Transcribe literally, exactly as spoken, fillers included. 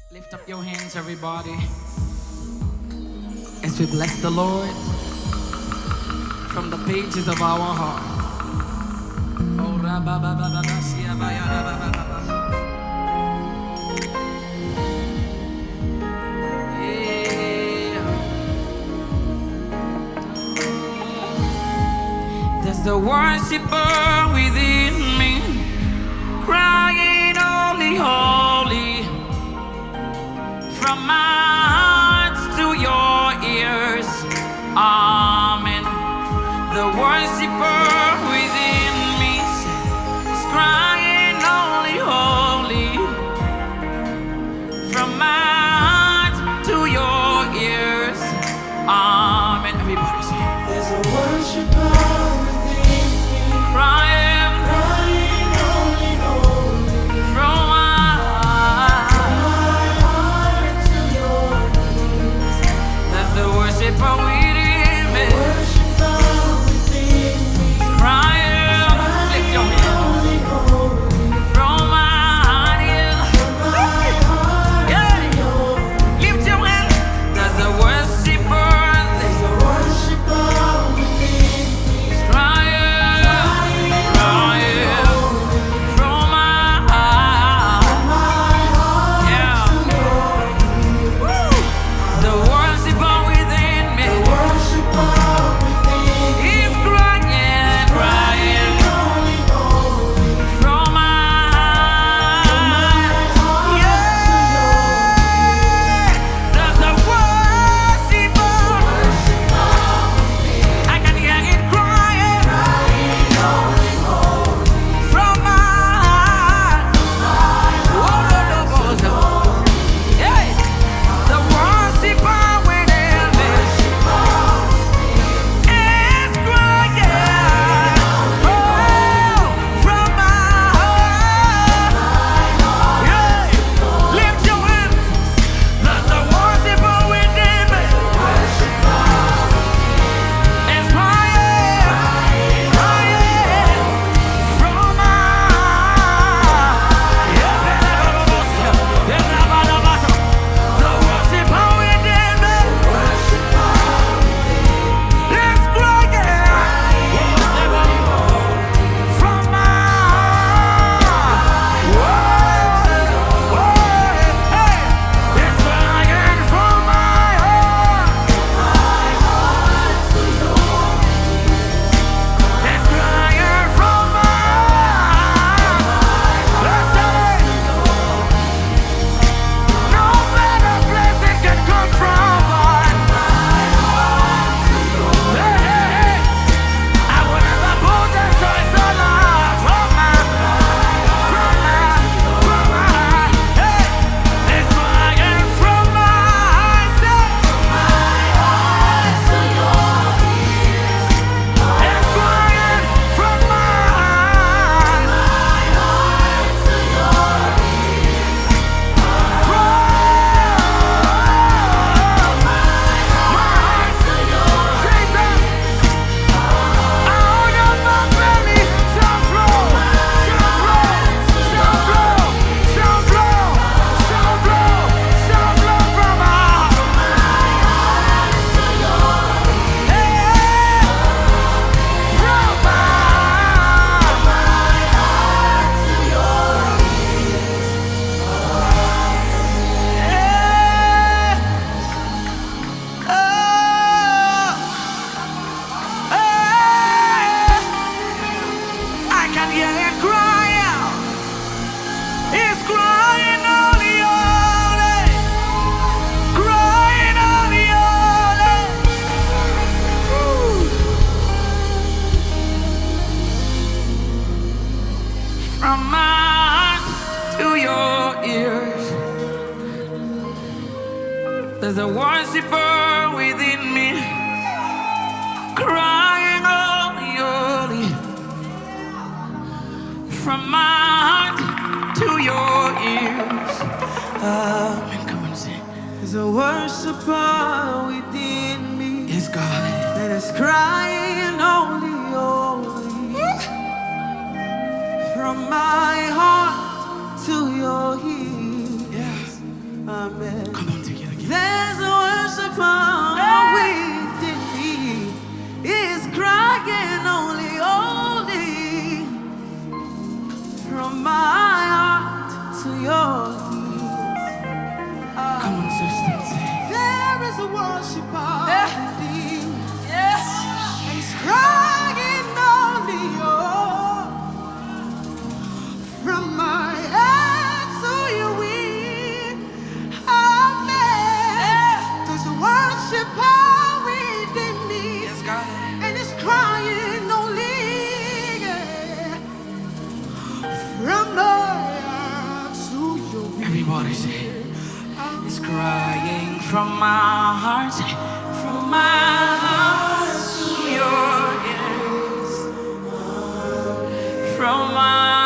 Lift up your hands, everybody, as we bless the Lord from the pages of our heart. Oh, yeah. There's the worshiper within me, crying, holy, holy. From my heart to your ears, amen. The worshiper within me is crying, holy, holy. From my heart to your ears, amen. Everybody say, there's a worshiper within me, crying, crying, holy, holy. from my heart. There's the worshiper within me, Worshiper within me, crying, lift your hands. holy, holy. From my heart, yeah. My heart Yeah. to yours. Lift your hands. There's a worshiper There's a worshiper within me, crying, crying. From my heart, my heart yeah. to yours. Woo. The worshiper within me Worshiper within me, is crying, crying. holy, holy. From my heart, yeah. There's a worshiper. I can hear it crying from my heart. Oh, no, no, no, no. Hey, the worshiper within me is crying. Oh, from my heart. Yeah, lift your hands. There's a worshiper within me. It's crying, crying from my heart. Yeah, the worshiper within me is crying from my heart. Whoa, whoa, hey, it's crying from my heart. It's crying from my heart. Let's say, no better place it can come from, but hey, hey, hey, I will never put the choice alone from my, from my, from my heart. Hey, it's crying from my heart. Say, it's crying from my heart. I can hear it cry out. It's crying holy, holy, crying holy, holy. From my heart to your ears, there's a worshiper within me, crying holy, holy. From my heart to your ears. Amen. Come on, sing. There's a worshiper within me, Yes, God. that is crying, holy, holy. From my heart to your ears. Yes. Amen. Come on, take it again. There's a worshiper within me. He's crying only, only from my heart to yours. Come on, sister. Say. There is a worshiper Yeah. within. Yeah. And he's crying only, oh, from my heart to your wing. Amen. There's a worshiper within me. Yes, God. And it's crying only, yeah, from my heart to your wing. Everybody say. It's crying from my heart, from my heart to your ears, from my